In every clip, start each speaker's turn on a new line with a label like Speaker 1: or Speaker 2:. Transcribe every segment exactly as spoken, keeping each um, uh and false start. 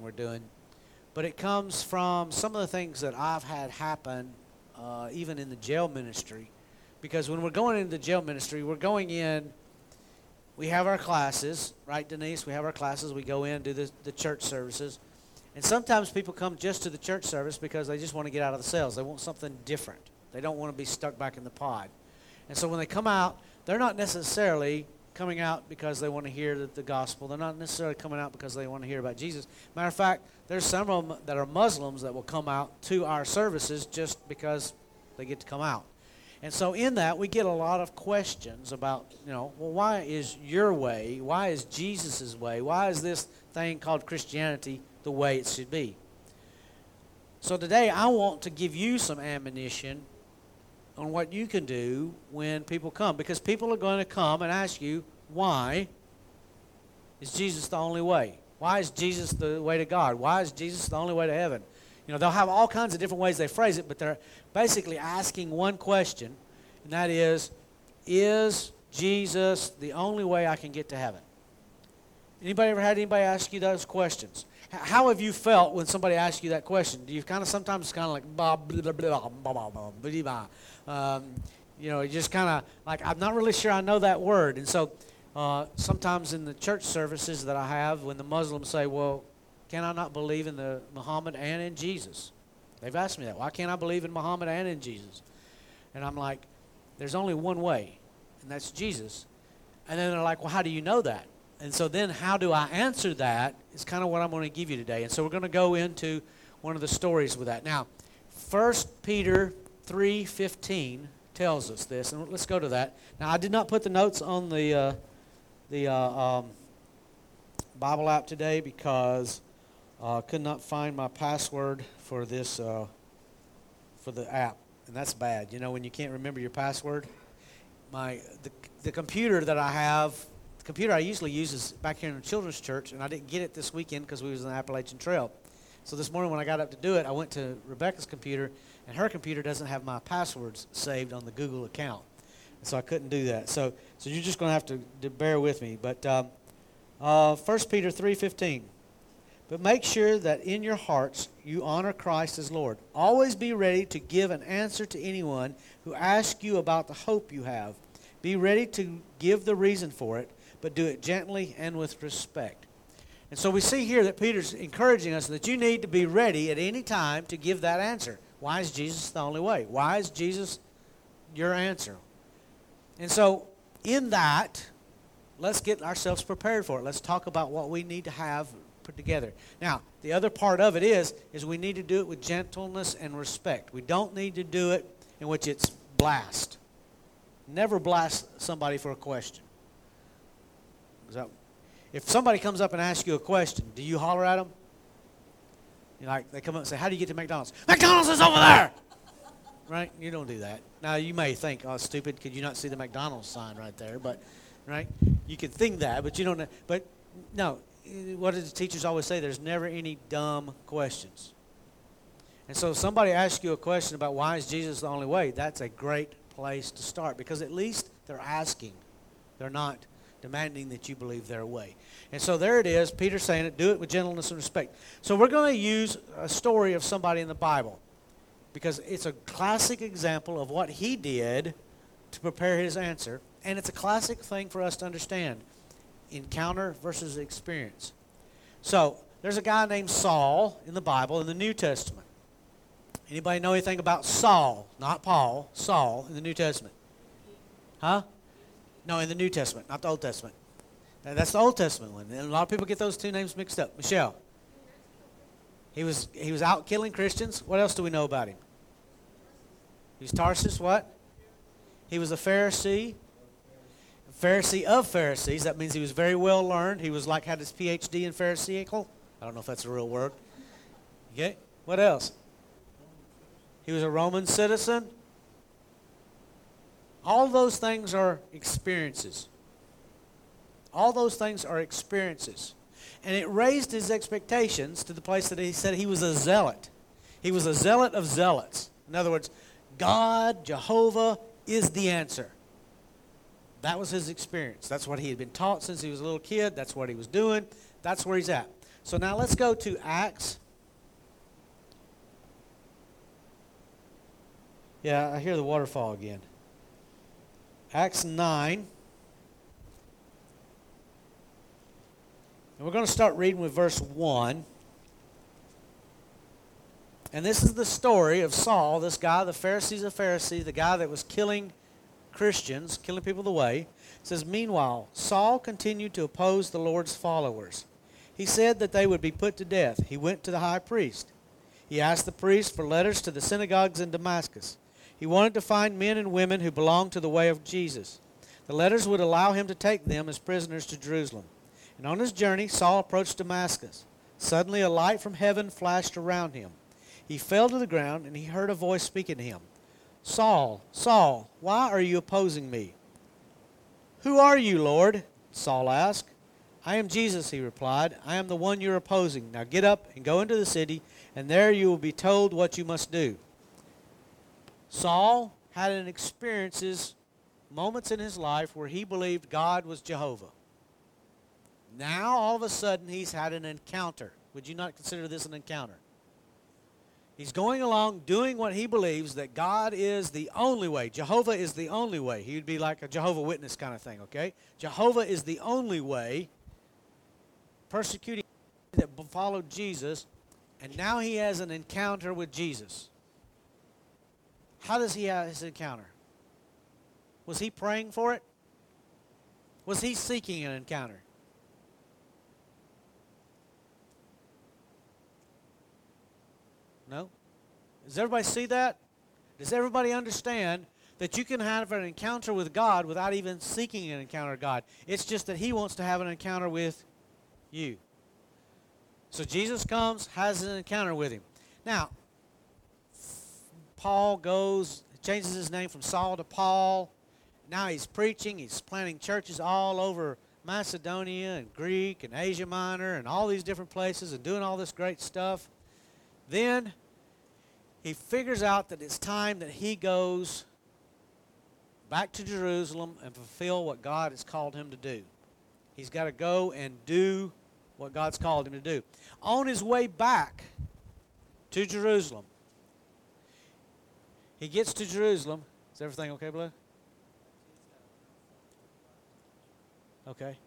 Speaker 1: we're doing. But it comes from some of the things that I've had happen, uh, even in the jail ministry. Because when we're going into the jail ministry, we're going in, we have our classes, right, Denise? We have our classes. We go in, do the, the church services. And sometimes people come just to the church service because they just want to get out of the cells. They want something different. They don't want to be stuck back in the pod. And so when they come out, they're not necessarily coming out because they want to hear the, the gospel. They're not necessarily coming out because they want to hear about Jesus. Matter of fact, there's some of them that are Muslims that will come out to our services just because they get to come out. And so in that, we get a lot of questions about, you know, well, why is your way, why is Jesus' way, why is this thing called Christianity the way it should be? So today, I want to give you some ammunition on what you can do when people come. Because people are going to come and ask you, why is Jesus the only way? Why is Jesus the way to God? Why is Jesus the only way to heaven? You know, they'll have all kinds of different ways they phrase it, but they're basically asking one question, and that is, is Jesus the only way I can get to heaven? Anybody ever had anybody ask you those questions? How have you felt when somebody asks you that question? Do you kind of sometimes kind of like, blah, blah, blah, blah, blah, blah, blah, blah. Um, you know, you just kind of like, I'm not really sure I know that word. And so uh, sometimes in the church services that I have, when the Muslims say, well, can I not believe in the Muhammad and in Jesus? They've asked me that. Why can't I believe in Muhammad and in Jesus? And I'm like, there's only one way, and that's Jesus. And then they're like, well, how do you know that? And so then how do I answer that is kind of what I'm going to give you today. And so we're going to go into one of the stories with that. Now, First Peter three fifteen tells us this, and let's go to that. Now, I did not put the notes on the, uh, the uh, um, Bible app today because I uh, could not find my password for this, uh, for the app. And that's bad. You know, when you can't remember your password. My the, the computer that I have, the computer I usually use is back here in the children's church, and I didn't get it this weekend because we was on the Appalachian Trail. So this morning when I got up to do it, I went to Rebecca's computer, and her computer doesn't have my passwords saved on the Google account. And so I couldn't do that. So so you're just going to have to, to bear with me. But um, uh, First Peter three fifteen. But make sure that in your hearts you honor Christ as Lord. Always be ready to give an answer to anyone who asks you about the hope you have. Be ready to give the reason for it, but do it gently and with respect. And so we see here that Peter's encouraging us that you need to be ready at any time to give that answer. Why is Jesus the only way? Why is Jesus your answer? And so in that, let's get ourselves prepared for it. Let's talk about what we need to have put together. Now, the other part of it is, is we need to do it with gentleness and respect. We don't need to do it in which it's blast. Never blast somebody for a question. So, if somebody comes up and asks you a question, do you holler at them? You know, like they come up and say, how do you get to McDonald's? McDonald's is over there! Right? You don't do that. Now, you may think, oh, stupid, could you not see the McDonald's sign right there? But, right? You can think that, but you don't know. But, no. What do the teachers always say? There's never any dumb questions. And so if somebody asks you a question about why is Jesus the only way, that's a great place to start because at least they're asking. They're not demanding that you believe their way. And so there it is. Peter's saying it. Do it with gentleness and respect. So we're going to use a story of somebody in the Bible because it's a classic example of what he did to prepare his answer. And it's a classic thing for us to understand. Encounter versus experience. So, there's a guy named Saul in the Bible in the New Testament. Anybody know anything about Saul? Not Paul, Saul in the New Testament. Huh? No, in the New Testament, not the Old Testament. That's the Old Testament one. And a lot of people get those two names mixed up. Michelle. He was he was out killing Christians. What else do we know about him? He was Tarsus, what? He was a Pharisee. Pharisee of Pharisees. That means he was very well learned. He was like had his P H D in Pharisaical. I don't know if that's a real word. Okay. What else? He was a Roman citizen. All those things are experiences. All those things are experiences. And it raised his expectations to the place that he said he was a zealot. He was a zealot of zealots. In other words, God, Jehovah, is the answer. That was his experience. That's what he had been taught since he was a little kid. That's what he was doing. That's where he's at. So now let's go to Acts. Yeah, I hear the waterfall again. Acts nine. And we're going to start reading with verse one. And this is the story of Saul, this guy, the Pharisees of Pharisees, the guy that was killing Christians, killing people the way. It says, meanwhile, Saul continued to oppose the Lord's followers. He said that they would be put to death. He went to the high priest. He asked the priest for letters to the synagogues in Damascus. He wanted to find men and women who belonged to the way of Jesus. The letters would allow him to take them as prisoners to Jerusalem. And on his journey, Saul approached Damascus. Suddenly a light from heaven flashed around him. He fell to the ground, and he heard a voice speaking to him. Saul, Saul, why are you opposing me? Who are you, Lord? Saul asked. I am Jesus, he replied. I am the one you're opposing. Now get up and go into the city, and there you will be told what you must do. Saul had an experiences, moments in his life where he believed God was Jehovah. Now, all of a sudden, he's had an encounter. Would you not consider this an encounter? He's going along doing what he believes that God is the only way. Jehovah is the only way. He would be like a Jehovah Witness kind of thing, okay? Jehovah is the only way. Persecuting that followed Jesus, and now he has an encounter with Jesus. How does he have his encounter? Was he praying for it? Was he seeking an encounter? No? Does everybody see that? Does everybody understand that you can have an encounter with God without even seeking an encounter with God? It's just that he wants to have an encounter with you. So Jesus comes, has an encounter with him. Now, Paul goes, changes his name from Saul to Paul. Now he's preaching, he's planting churches all over Macedonia and Greek and Asia Minor and all these different places and doing all this great stuff. Then he figures out that it's time that he goes back to Jerusalem and fulfill what God has called him to do. He's got to go and do what God's called him to do. On his way back to Jerusalem, he gets to Jerusalem. Is everything okay, Blue? Okay.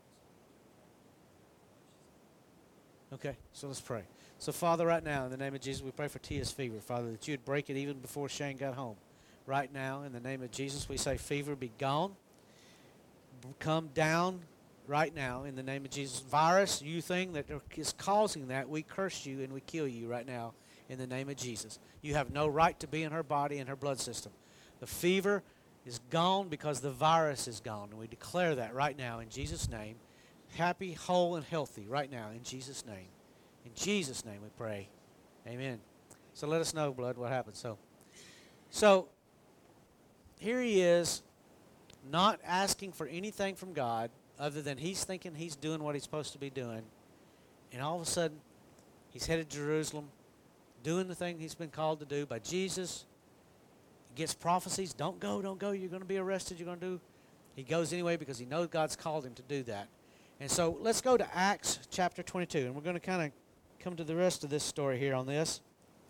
Speaker 1: Okay, so let's pray. So, Father, right now, in the name of Jesus, we pray for Tia's fever, Father, that you would break it even before Shane got home. Right now, in the name of Jesus, we say fever be gone. Come down right now, in the name of Jesus. Virus, you thing that is causing that, we curse you and we kill you right now, in the name of Jesus. You have no right to be in her body and her blood system. The fever is gone because the virus is gone, and we declare that right now in Jesus' name. Happy, whole, and healthy right now in Jesus' name. In Jesus' name we pray. Amen. So let us know, blood, what happened. So, so here he is, not asking for anything from God other than he's thinking he's doing what he's supposed to be doing. And all of a sudden, he's headed to Jerusalem, doing the thing he's been called to do by Jesus. He gets prophecies, don't go, don't go, you're going to be arrested, you're going to do. He goes anyway because he knows God's called him to do that. And so let's go to Acts chapter twenty-two, and we're going to kind of come to the rest of this story here on this.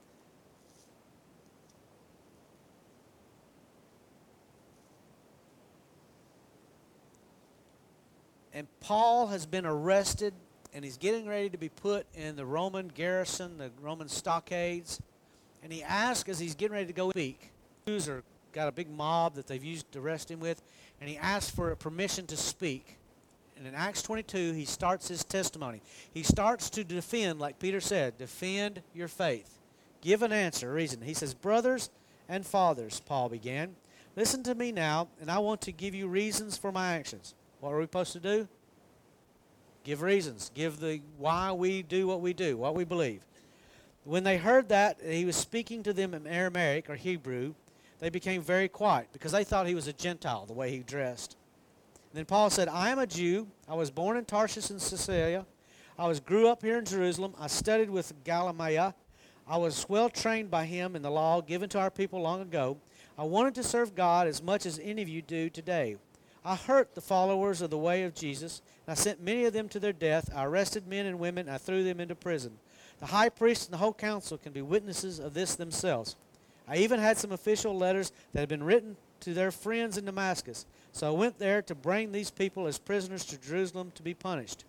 Speaker 1: And Paul has been arrested, and he's getting ready to be put in the Roman garrison, the Roman stockades. And he asks, as he's getting ready to go speak, Jews are got a big mob that they've used to arrest him with, and he asks for permission to speak. And in Acts twenty-two, he starts his testimony. He starts to defend, like Peter said, defend your faith. Give an answer, a reason. He says, brothers and fathers, Paul began, listen to me now, and I want to give you reasons for my actions. What are we supposed to do? Give reasons. Give the why we do what we do, what we believe. When they heard that he was speaking to them in Aramaic or Hebrew, they became very quiet because they thought he was a Gentile, the way he dressed. Then Paul said, I am a Jew. I was born in Tarshish in Sicilia. I was grew up here in Jerusalem. I studied with Gamaliel. I was well trained by him in the law given to our people long ago. I wanted to serve God as much as any of you do today. I hurt the followers of the way of Jesus, and I sent many of them to their death. I arrested men and women, and I threw them into prison. The high priest and the whole council can be witnesses of this themselves. I even had some official letters that had been written to their friends in Damascus. So I went there to bring these people as prisoners to Jerusalem to be punished.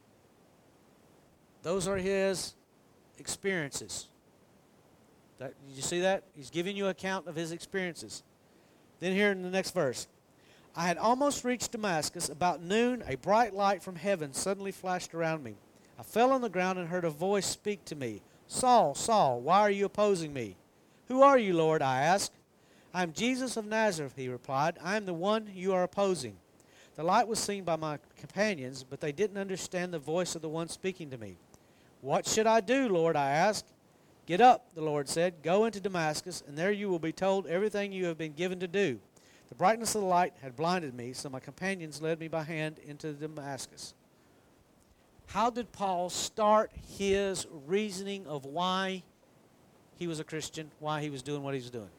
Speaker 1: Those are his experiences. That, did you see that? He's giving you an account of his experiences. Then here in the next verse. I had almost reached Damascus. About noon, a bright light from heaven suddenly flashed around me. I fell on the ground and heard a voice speak to me. Saul, Saul, why are you opposing me? Who are you, Lord? I asked. I am Jesus of Nazareth, he replied. I am the one you are opposing. The light was seen by my companions, but they didn't understand the voice of the one speaking to me. What should I do, Lord? I asked. Get up, the Lord said. Go into Damascus, and there you will be told everything you have been given to do. The brightness of the light had blinded me, so my companions led me by hand into Damascus. How did Paul start his reasoning of why he was a Christian, why he was doing what he was doing?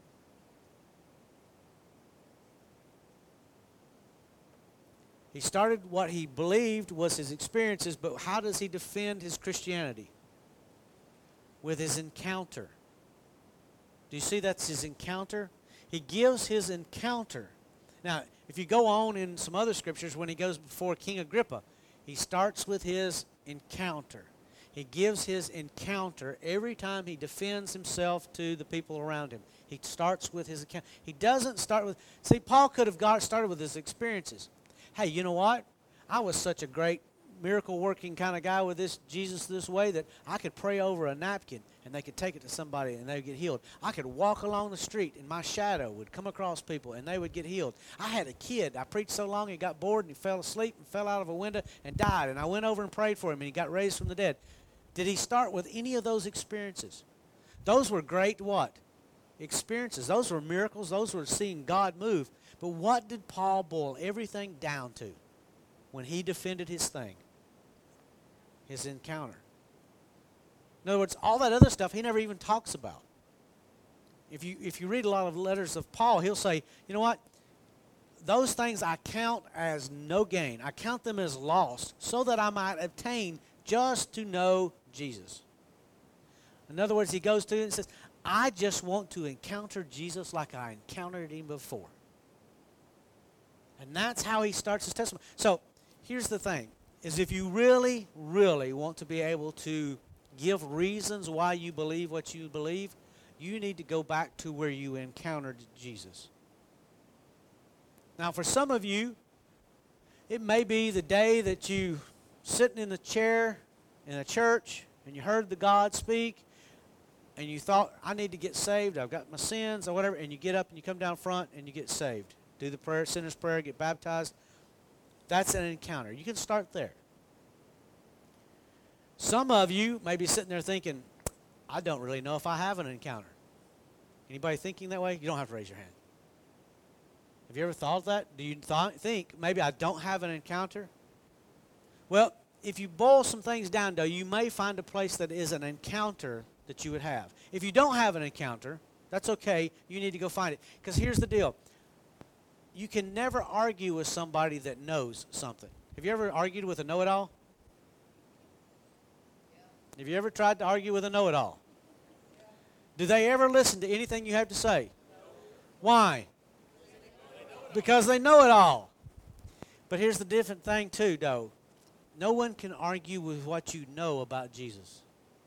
Speaker 1: He started what he believed was his experiences, but how does he defend his Christianity? With his encounter. Do you see that's his encounter? He gives his encounter. Now, if you go on in some other scriptures, when he goes before King Agrippa, he starts with his encounter. He gives his encounter every time he defends himself to the people around him. He starts with his encounter. He doesn't start with... See, Paul could have got started with his experiences. Hey, you know what? I was such a great miracle-working kind of guy with this Jesus this way that I could pray over a napkin and they could take it to somebody and they would get healed. I could walk along the street and my shadow would come across people and they would get healed. I had a kid. I preached so long he got bored and he fell asleep and fell out of a window and died. And I went over and prayed for him and he got raised from the dead. Did he start with any of those experiences? Those were great what? Experiences. Those were miracles. Those were seeing God move. But what did Paul boil everything down to when he defended his thing? His encounter. In other words, all that other stuff he never even talks about. If you if you read a lot of letters of Paul, he'll say, you know what? Those things I count as no gain. I count them as lost so that I might obtain just to know Jesus. In other words, he goes to it and says, I just want to encounter Jesus like I encountered him before. And that's how he starts his testimony. So here's the thing, is if you really, really want to be able to give reasons why you believe what you believe, you need to go back to where you encountered Jesus. Now, for some of you, it may be the day that you sitting in the chair in a church and you heard the God speak and you thought, I need to get saved, I've got my sins or whatever, and you get up and you come down front and you get saved. Do the prayer, sinner's prayer, get baptized. That's an encounter. You can start there. Some of you may be sitting there thinking, I don't really know if I have an encounter. Anybody thinking that way? You don't have to raise your hand. Have you ever thought of that? Do you th- think maybe I don't have an encounter? Well, if you boil some things down, though, you may find a place that is an encounter that you would have. If you don't have an encounter, that's okay. You need to go find it. Because here's the deal. You can never argue with somebody that knows something. Have you ever argued with a know-it-all? Yeah. Have you ever tried to argue with a know-it-all? Yeah. Do they ever listen to anything you have to say? No. Why? Because they know it all. But here's the different thing too, though. No one can argue with what you know about Jesus.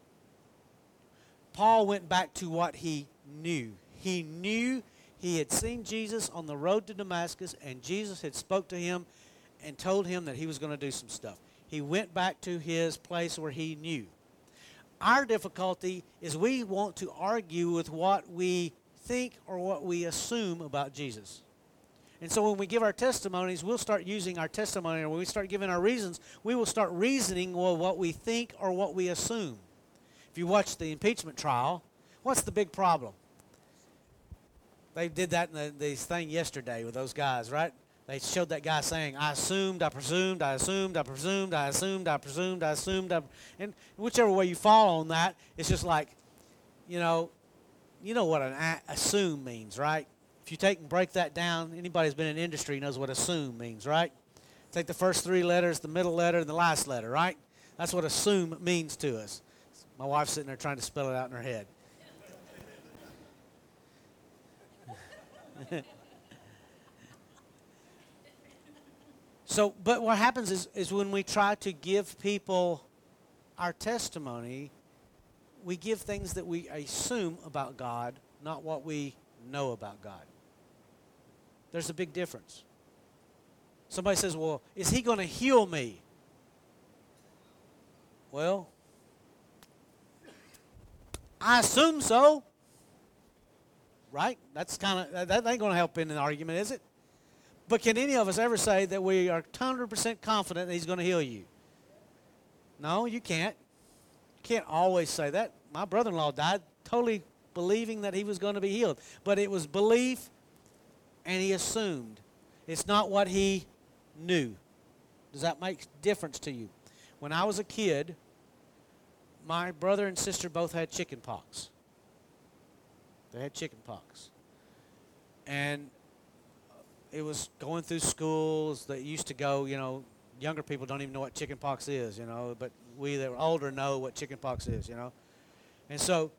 Speaker 1: Paul went back to what he knew. He knew he had seen Jesus on the road to Damascus, and Jesus had spoke to him and told him that he was going to do some stuff. He went back to his place where he knew. Our difficulty is we want to argue with what we think or what we assume about Jesus. And so when we give our testimonies, we'll start using our testimony, or when we start giving our reasons, we will start reasoning well, what we think or what we assume. If you watch the impeachment trial, what's the big problem? They did that in the, the thing yesterday with those guys, right? They showed that guy saying, I assumed, I presumed, I assumed, I presumed, I assumed, I presumed, I assumed. I, and whichever way you fall on that, it's just like, you know, you know what an a- assume means, right? If you take and break that down, anybody who's been in industry knows what assume means, right? Take the first three letters, the middle letter, and the last letter, right? That's what assume means to us. My wife's sitting there trying to spell it out in her head. So, but what happens is, is when we try to give people our testimony, we give things that we assume about God, not what we know about God. There's a big difference. Somebody says, well, is he going to heal me? Well, I assume so. Right? That's kind of, that ain't going to help in an argument, is it? But can any of us ever say that we are one hundred percent confident that he's going to heal you? No, you can't. You can't always say that. My brother-in-law died totally believing that he was going to be healed. But it was belief, and he assumed. It's not what he knew. Does that make difference to you? When I was a kid, my brother and sister both had chicken pox. They had chicken pox. And it was going through schools that used to go, you know, younger people don't even know what chicken pox is, you know, but we that were older know what chicken pox is, you know. And so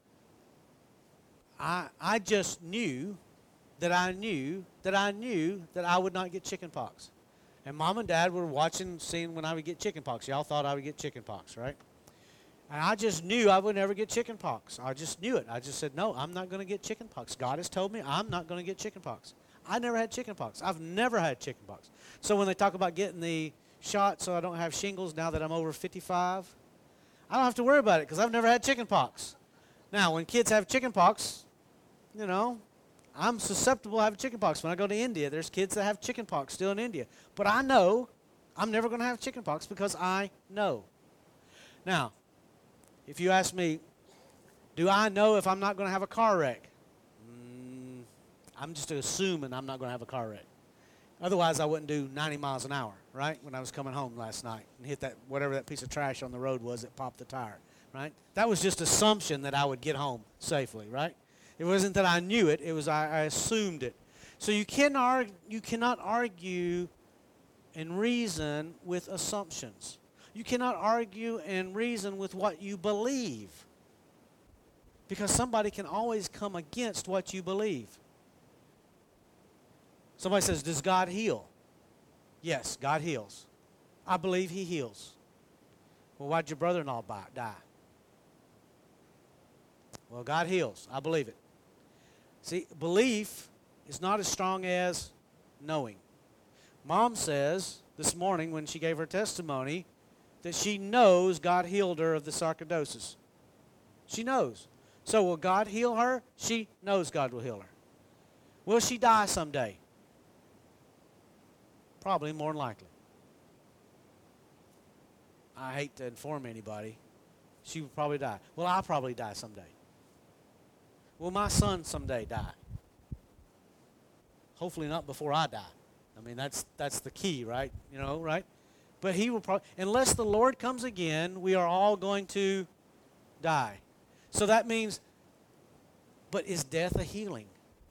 Speaker 1: I I just knew that I knew that I knew that I would not get chicken pox. And Mom and Dad were watching, seeing when I would get chicken pox. Y'all thought I would get chicken pox, right? And I just knew I would never get chicken pox. I just knew it. I just said, no, I'm not going to get chicken pox. God has told me I'm not going to get chicken pox. I never had chicken pox. I've never had chicken pox. So when they talk about getting the shot so I don't have shingles now that I'm over fifty-five, I don't have to worry about it because I've never had chicken pox. Now, when kids have chicken pox, you know, I'm susceptible to having chicken pox. When I go to India, there's kids that have chicken pox still in India. But I know I'm never going to have chicken pox because I know. Now, if you ask me, do I know if I'm not going to have a car wreck? Mm, I'm just assuming I'm not going to have a car wreck. Otherwise, I wouldn't do ninety miles an hour, right, when I was coming home last night and hit that, whatever that piece of trash on the road was that popped the tire, right? That was just assumption that I would get home safely, right? It wasn't that I knew it. It was I, I assumed it. So you, can argue, you cannot argue and reason with assumptions. You cannot argue and reason with what you believe. Because somebody can always come against what you believe. Somebody says, does God heal? Yes, God heals. I believe he heals. Well, why'd your brother-in-law die? Well, God heals. I believe it. See, belief is not as strong as knowing. Mom says this morning when she gave her testimony that she knows God healed her of the sarcoidosis. She knows. So will God heal her? She knows God will heal her. Will she die someday? Probably, more than likely. I hate to inform anybody. She will probably die. Well, I'll probably die someday. Will my son someday die? Hopefully not before I die. I mean, that's that's the key, right? You know, right? But he will probably, unless the Lord comes again, we are all going to die. So that means, but is death a healing?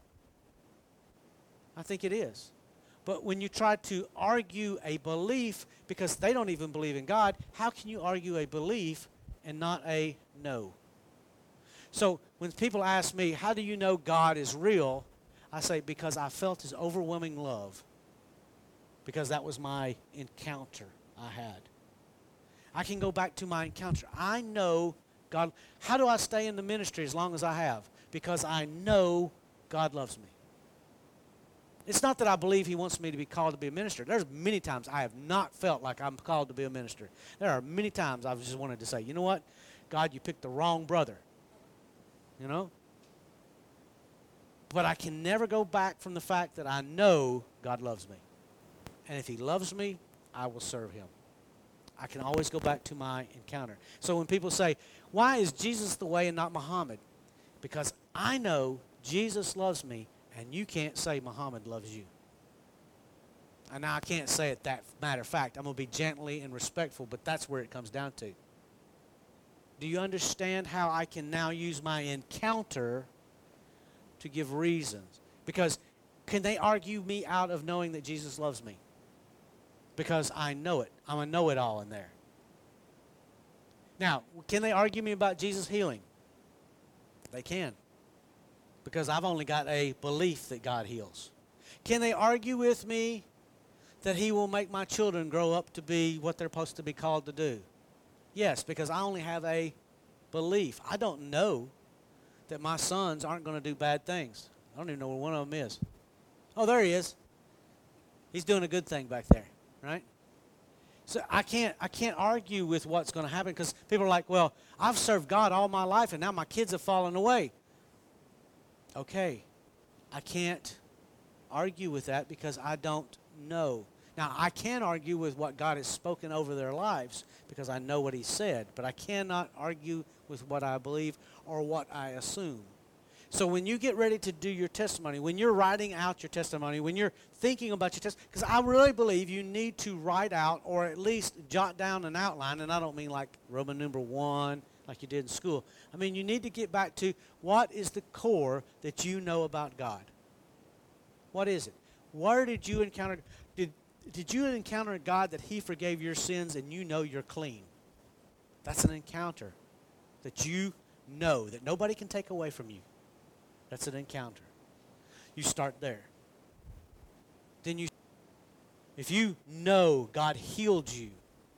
Speaker 1: I think it is. But when you try to argue a belief, because they don't even believe in God, how can you argue a belief and not a no? So when people ask me, how do you know God is real? I say, because I felt his overwhelming love. Because that was my encounter I had. I can go back to my encounter. I know God. How do I stay in the ministry as long as I have? Because I know God loves me. It's not that I believe he wants me to be called to be a minister. There's many times I have not felt like I'm called to be a minister. There are many times I've just wanted to say, you know what? God, you picked the wrong brother. You know? But I can never go back from the fact that I know God loves me. And if he loves me, I will serve him. I can always go back to my encounter. So when people say, why is Jesus the way and not Muhammad? Because I know Jesus loves me, and you can't say Muhammad loves you. And now I can't say it that matter of fact. I'm going to be gently and respectful, but that's where it comes down to. Do you understand how I can now use my encounter to give reasons? Because Can they argue me out of knowing that Jesus loves me? Because I know it. I'm a know-it-all in there. Now, can they argue me about Jesus healing? They can. Because I've only got a belief that God heals. Can they argue with me that He will make my children grow up to be what they're supposed to be called to do? Yes, because I only have a belief. I don't know that my sons aren't going to do bad things. I don't even know where one of them is. Oh, there he is. He's doing a good thing back there, right? So I can't I can't argue with what's going to happen because people are like, well, I've served God all my life and now my kids have fallen away. Okay, I can't argue with that because I don't know. Now, I can argue with what God has spoken over their lives because I know what He said, but I cannot argue with what I believe or what I assume. So when you get ready to do your testimony, when you're writing out your testimony, when you're thinking about your testimony, because I really believe you need to write out or at least jot down an outline, and I don't mean like Roman numeral one like you did in school. I mean, you need to get back to what is the core that you know about God. What is it? Where did you encounter, did, did you encounter God that He forgave your sins and you know you're clean? That's an encounter that you know that nobody can take away from you. That's an encounter. You start there. Then you, if you know God healed you,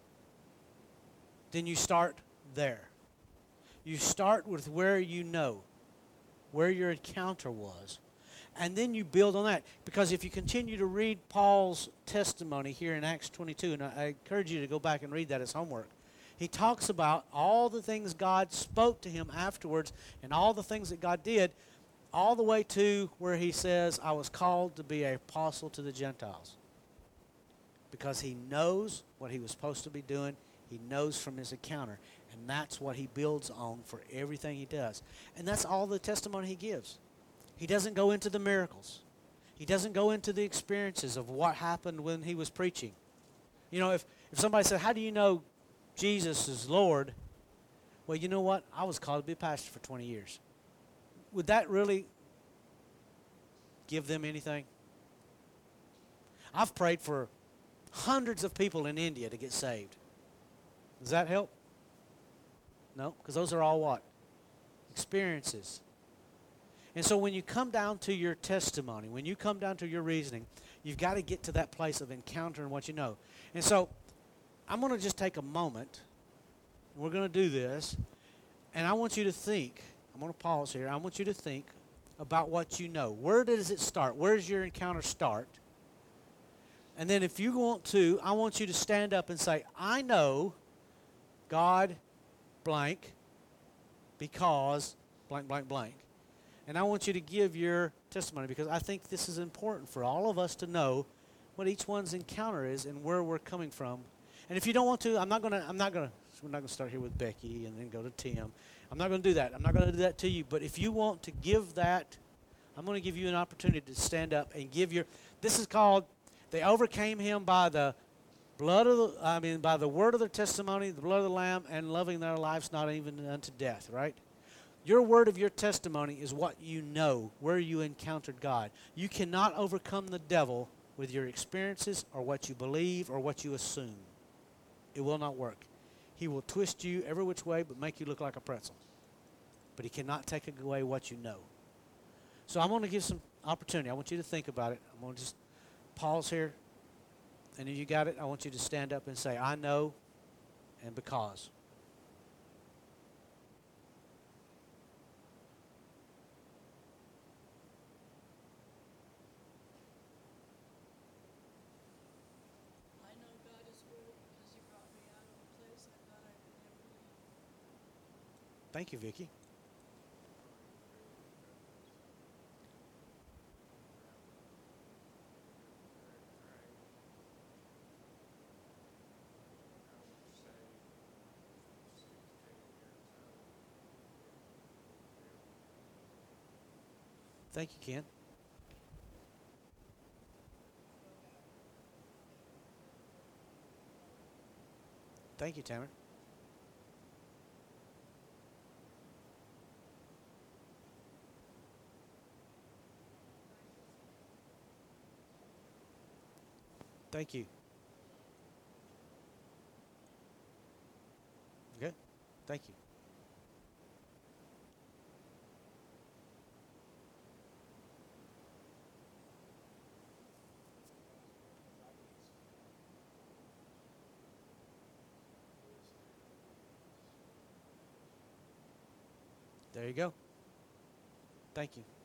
Speaker 1: then you start there. You start with where you know, where your encounter was. And then you build on that. Because if you continue to read Paul's testimony here in Acts twenty-two, and I, I encourage you to go back and read that as homework, he talks about all the things God spoke to him afterwards and all the things that God did, all the way to where he says, I was called to be an apostle to the Gentiles. Because he knows what he was supposed to be doing. He knows from his encounter. And that's what he builds on for everything he does. And that's all the testimony he gives. He doesn't go into the miracles. He doesn't go into the experiences of what happened when he was preaching. You know, if, if somebody said, how do you know Jesus is Lord? Well, you know what? I was called to be a pastor for twenty years. Would that really give them anything? I've prayed for hundreds of people in India to get saved. Does that help? No, because those are all what? Experiences. And so when you come down to your testimony, when you come down to your reasoning, you've got to get to that place of encountering what you know. And so I'm going to just take a moment. We're going to do this. And I want you to think. I'm going to pause here. I want you to think about what you know. Where does it start? Where does your encounter start? And then if you want to, I want you to stand up and say, I know God blank because blank, blank, blank. And I want you to give your testimony because I think this is important for all of us to know what each one's encounter is and where we're coming from. And if you don't want to, I'm not going to, I'm not going to, we're not going to start here with Becky and then go to Tim. I'm not going to do that. I'm not going to do that to you. But if you want to give that, I'm going to give you an opportunity to stand up and give your, this is called, they overcame him by the blood of the, I mean, by the word of their testimony, the blood of the Lamb, and loving their lives not even unto death, right? Your word of your testimony is what you know, where you encountered God. You cannot overcome the devil with your experiences or what you believe or what you assume. It will not work. He will twist you every which way but make you look like a pretzel. But he cannot take away what you know. So I'm going to give some opportunity. I want you to think about it. I'm going to just pause here. And if you got it, I want you to stand up and say, I know and because. Thank you, Vicki. Thank you, Ken. Thank you, Tamara. Thank you. Okay. Thank you. There you go. Thank you.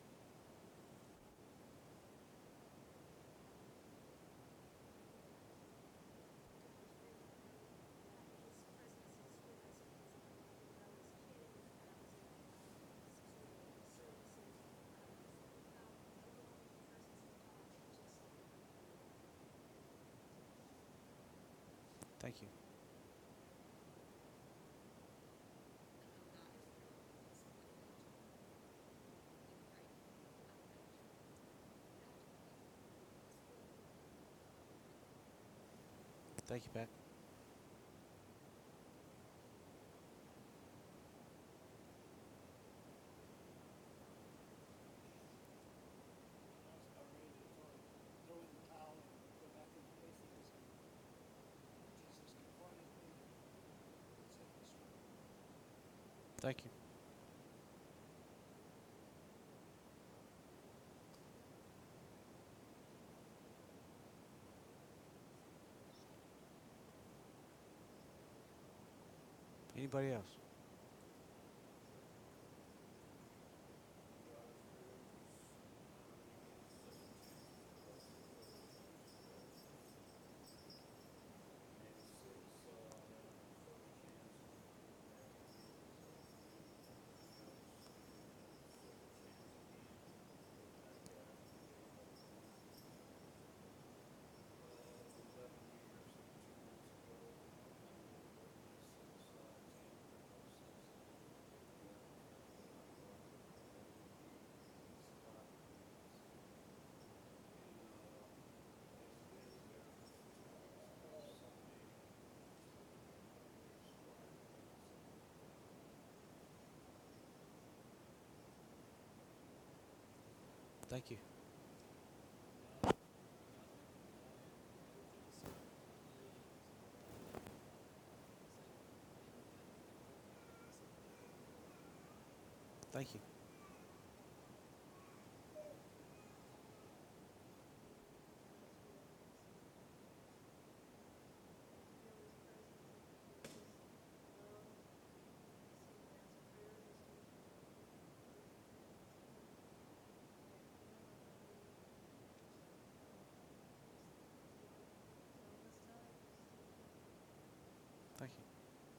Speaker 1: Thank you. Thank you, Pat. Thank you. Anybody else? Thank you. Thank you. Thank you.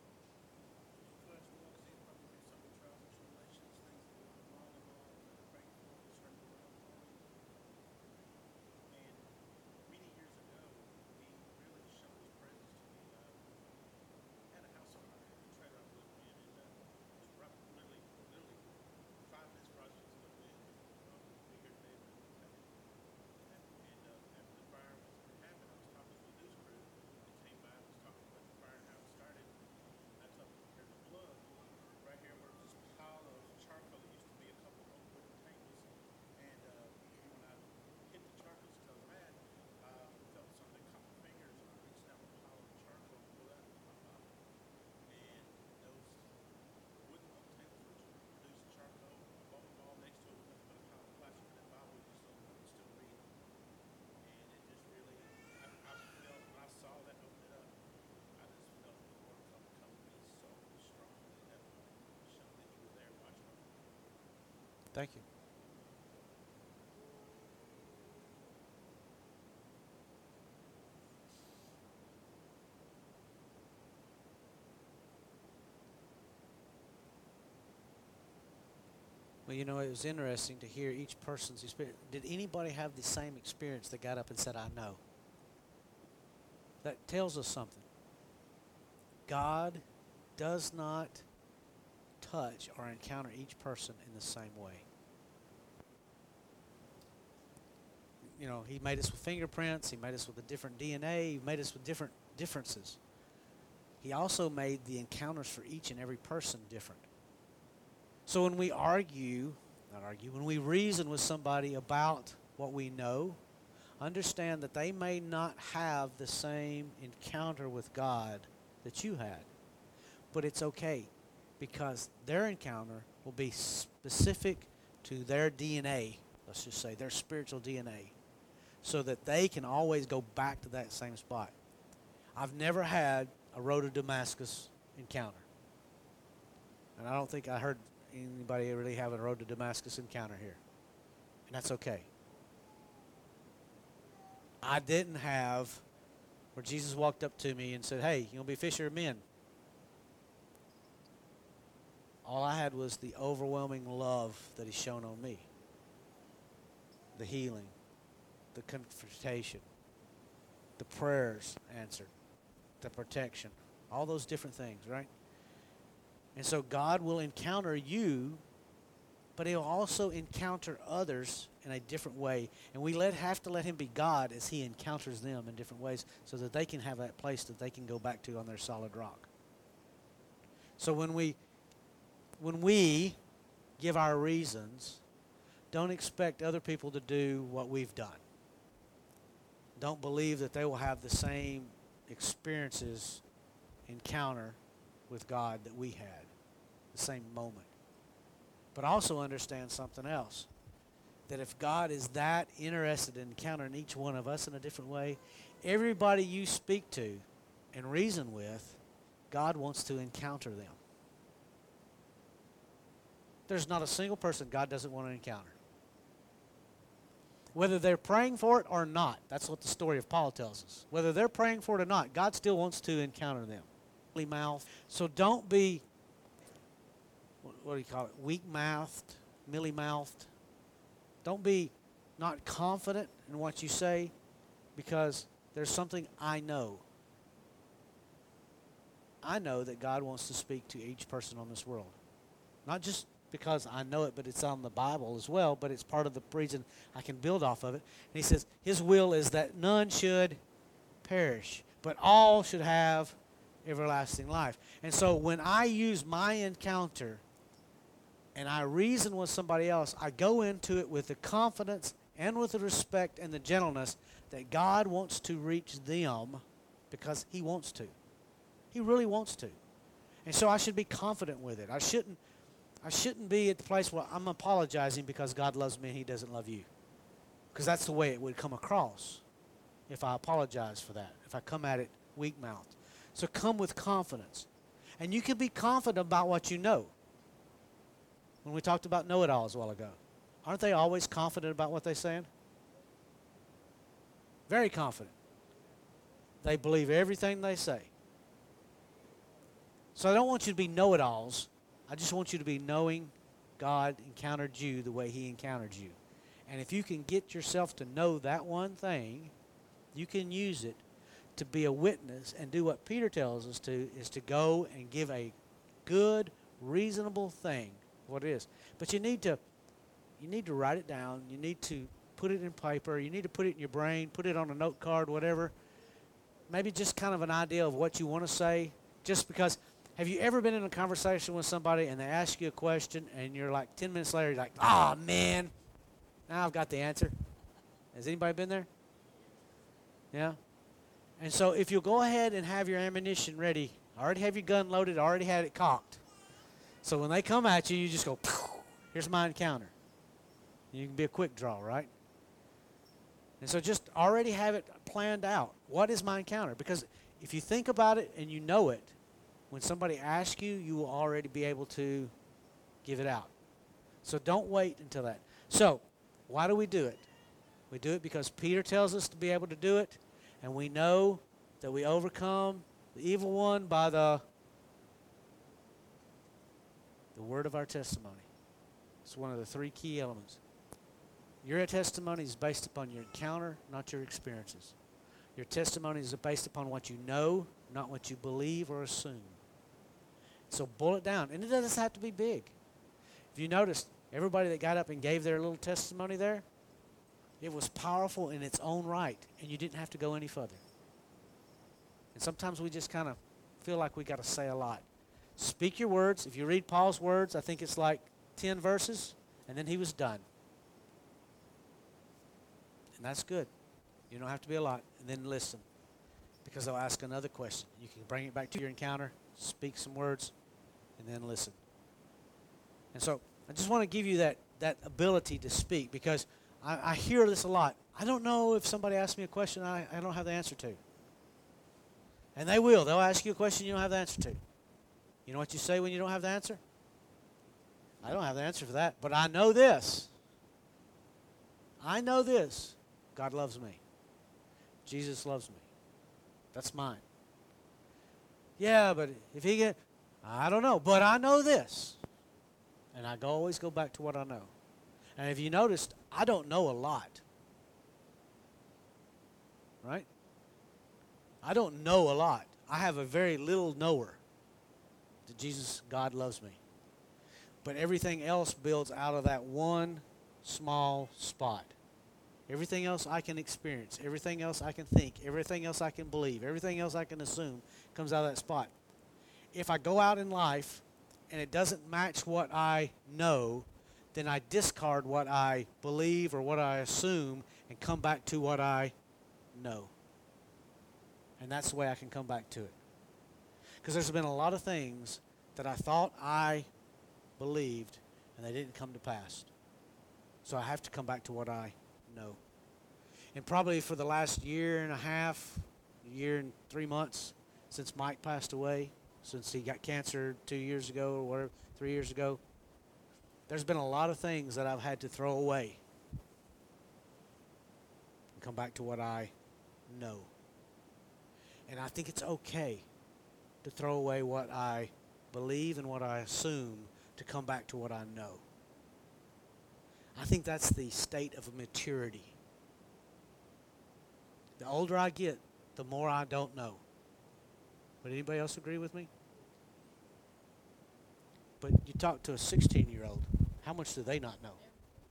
Speaker 1: Thank you. Well, you know, it was interesting to hear each person's experience. Did anybody have the same experience that got up and said, I know? That tells us something. God does not touch or encounter each person in the same way. You know, He made us with fingerprints, He made us with a different D N A, He made us with different differences. He also made the encounters for each and every person different. So when we argue, not argue, when we reason with somebody about what we know, understand that they may not have the same encounter with God that you had. But it's okay, because their encounter will be specific to their D N A, let's just say, their spiritual D N A, so that they can always go back to that same spot. I've never had a road to Damascus encounter. And I don't think I heard anybody really have a road to Damascus encounter here. And that's okay. I didn't have where Jesus walked up to me and said, hey, you'll be fisher of men. All I had was the overwhelming love that He's shown on me. The healing, the confrontation, the prayers answered, the protection, all those different things, right? And so God will encounter you, but He'll also encounter others in a different way. And we let, have to let Him be God as He encounters them in different ways, so that they can have that place that they can go back to on their solid rock. So when we when we give our reasons, don't expect other people to do what we've done. Don't believe that they will have the same experiences, encounter with God that we had, the same moment. But also understand something else, that if God is that interested in encountering each one of us in a different way, everybody you speak to and reason with, God wants to encounter them. There's not a single person God doesn't want to encounter. Whether they're praying for it or not, that's what the story of Paul tells us. Whether they're praying for it or not, God still wants to encounter them. Mouth. So don't be, what do you call it, weak-mouthed, mealy-mouthed. Don't be not confident in what you say, because there's something I know. I know that God wants to speak to each person on this world. Not just because I know it, but it's on the Bible as well, but it's part of the reason I can build off of it. And He says His will is that none should perish, but all should have everlasting life. And so when I use my encounter and I reason with somebody else, I go into it with the confidence and with the respect and the gentleness that God wants to reach them, because He wants to. He really wants to. And so I should be confident with it. I shouldn't I shouldn't be at the place where I'm apologizing because God loves me and He doesn't love you. Because that's the way it would come across if I apologize for that, if I come at it weak-mouthed. So come with confidence. And you can be confident about what you know. When we talked about know-it-alls a while ago, aren't they always confident about what they're saying? Very confident. They believe everything they say. So I don't want you to be know-it-alls. I just want you to be knowing God encountered you the way He encountered you. And if you can get yourself to know that one thing, you can use it to be a witness and do what Peter tells us to, is to go and give a good, reasonable thing, what it is. But you need to, you need to write it down. You need to put it in paper. You need to put it in your brain, put it on a note card, whatever. Maybe just kind of an idea of what you want to say, just because. Have you ever been in a conversation with somebody and they ask you a question and you're like ten minutes later, you're like, oh, man, now I've got the answer. Has anybody been there? Yeah? And so if you'll go ahead and have your ammunition ready, already have your gun loaded, already had it cocked. So when they come at you, you just go, here's my encounter. You can be a quick draw, right? And so just already have it planned out. What is my encounter? Because if you think about it and you know it, when somebody asks you, you will already be able to give it out. So don't wait until that. So why do we do it? We do it because Peter tells us to be able to do it, and we know that we overcome the evil one by the, the word of our testimony. It's one of the three key elements. Your testimony is based upon your encounter, not your experiences. Your testimony is based upon what you know, not what you believe or assume. So boil it down. And it doesn't have to be big. If you noticed, everybody that got up and gave their little testimony there, it was powerful in its own right, and you didn't have to go any further. And sometimes we just kind of feel like we got to say a lot. Speak your words. If you read Paul's words, I think it's like ten verses, and then he was done. And that's good. You don't have to be a lot. And then listen, because they'll ask another question. You can bring it back to your encounter, speak some words, and then listen. And so I just want to give you that, that ability to speak, because I, I hear this a lot. I don't know if somebody asks me a question I, I don't have the answer to. And they will. They'll ask you a question you don't have the answer to. You know what you say when you don't have the answer? I don't have the answer for that, but I know this. I know this. God loves me. Jesus loves me. That's mine. Yeah, but if he get, I don't know, but I know this. And I go, always go back to what I know. And if you noticed, I don't know a lot. Right? I don't know a lot. I have a very little knower that Jesus, God loves me. But everything else builds out of that one small spot. Everything else I can experience, everything else I can think, everything else I can believe, everything else I can assume comes out of that spot. If I go out in life and it doesn't match what I know, then I discard what I believe or what I assume and come back to what I know. And that's the way I can come back to it. Because there's been a lot of things that I thought I believed and they didn't come to pass. So I have to come back to what I know. And probably for the last year and a half, year and three months since Mike passed away, since he got cancer two years ago or whatever, three years ago, there's been a lot of things that I've had to throw away and come back to what I know. And I think it's okay to throw away what I believe and what I assume to come back to what I know. I think that's the state of maturity. The older I get, the more I don't know. Would anybody else agree with me? But you talk to a sixteen-year-old, how much do they not know?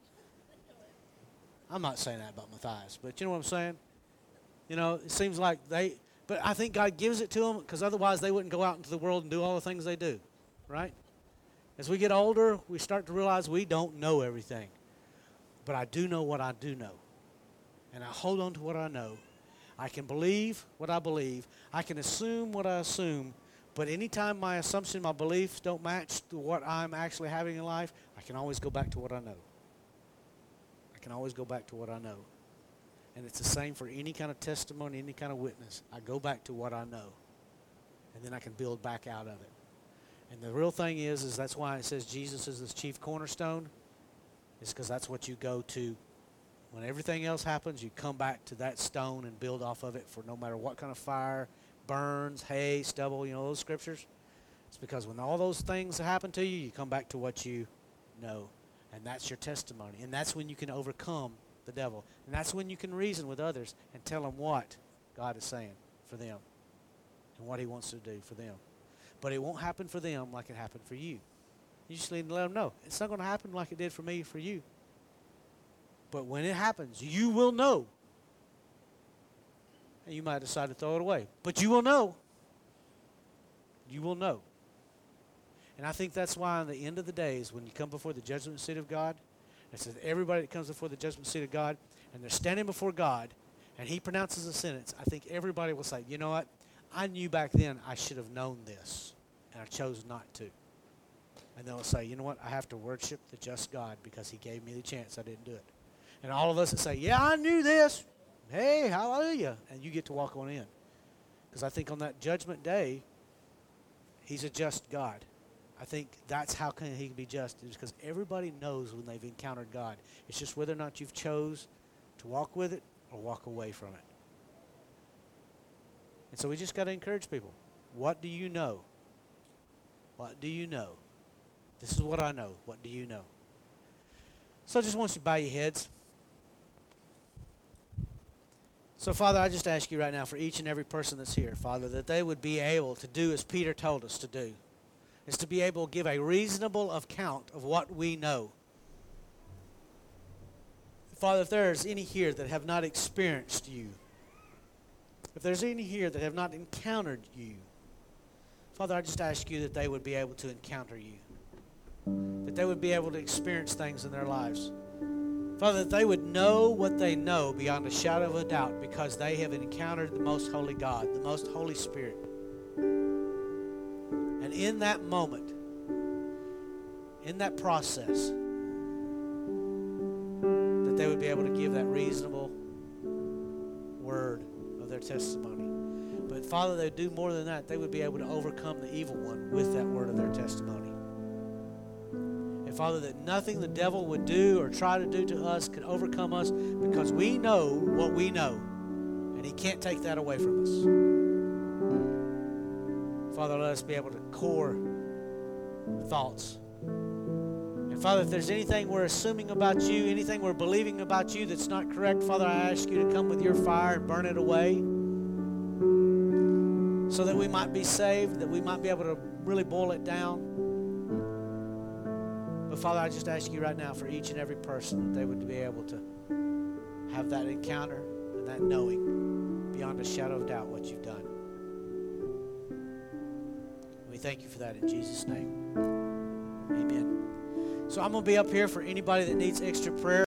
Speaker 1: I'm not saying that about Matthias, but you know what I'm saying? You know, it seems like they, but I think God gives it to them because otherwise they wouldn't go out into the world and do all the things they do, right? As we get older, we start to realize we don't know everything. But I do know what I do know. And I hold on to what I know. I can believe what I believe. I can assume what I assume. But anytime my assumption, my beliefs don't match to what I'm actually having in life, I can always go back to what I know. I can always go back to what I know. And it's the same for any kind of testimony, any kind of witness. I go back to what I know. And then I can build back out of it. And the real thing is, is that's why it says Jesus is the chief cornerstone. It's because that's what you go to. When everything else happens, you come back to that stone and build off of it for no matter what kind of fire, burns, hay, stubble, you know, those scriptures. It's because when all those things happen to you, you come back to what you know. And that's your testimony. And that's when you can overcome the devil. And that's when you can reason with others and tell them what God is saying for them and what he wants to do for them. But it won't happen for them like it happened for you. You just need to let them know. It's not going to happen like it did for me, for you. But when it happens, you will know. And you might decide to throw it away. But you will know. You will know. And I think that's why, on the end of the days, when you come before the judgment seat of God, it says everybody that comes before the judgment seat of God, and they're standing before God, and he pronounces a sentence, I think everybody will say, you know what? I knew back then I should have known this, and I chose not to. And they'll say, you know what? I have to worship the just God because he gave me the chance. I didn't do it. And all of us that say, yeah, I knew this. Hey, hallelujah. And you get to walk on in. Because I think on that judgment day, he's a just God. I think that's how can he can be just. Is because everybody knows when they've encountered God. It's just whether or not you've chose to walk with it or walk away from it. And so we just got to encourage people. What do you know? What do you know? This is what I know. What do you know? So I just want you to bow your heads. So, Father, I just ask you right now for each and every person that's here, Father, that they would be able to do as Peter told us to do, is to be able to give a reasonable account of what we know. Father, if there's any here that have not experienced you, if there's any here that have not encountered you, Father, I just ask you that they would be able to encounter you, that they would be able to experience things in their lives. Father, that they would know what they know beyond a shadow of a doubt because they have encountered the most holy God, the most Holy Spirit. And in that moment, in that process, that they would be able to give that reasonable word of their testimony. But Father, they would do more than that. They would be able to overcome the evil one with that word of their testimony. And Father, that nothing the devil would do or try to do to us could overcome us because we know what we know. And he can't take that away from us. Father, let us be able to core thoughts. And Father, if there's anything we're assuming about you, anything we're believing about you that's not correct, Father, I ask you to come with your fire and burn it away so that we might be saved, that we might be able to really boil it down. But Father, I just ask you right now for each and every person that they would be able to have that encounter and that knowing beyond a shadow of doubt what you've done. We thank you for that in Jesus' name. Amen. So I'm going to be up here for anybody that needs extra prayer.